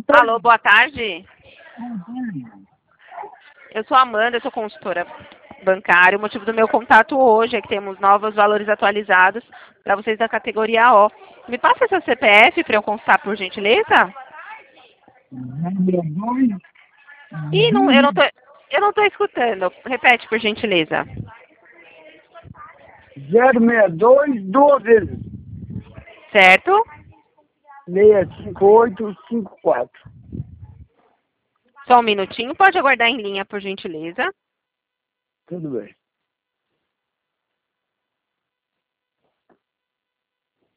Alô, boa tarde. Eu sou a Amanda, eu sou consultora bancária. O motivo do meu contato hoje é que temos novos valores atualizados para vocês da categoria O. Me passa seu CPF para eu constar, por gentileza? Ih, não, eu não tô escutando. Repete, por gentileza. 062, duas vezes. Certo? 65854. Só um minutinho. Pode aguardar em linha, por gentileza. Tudo bem.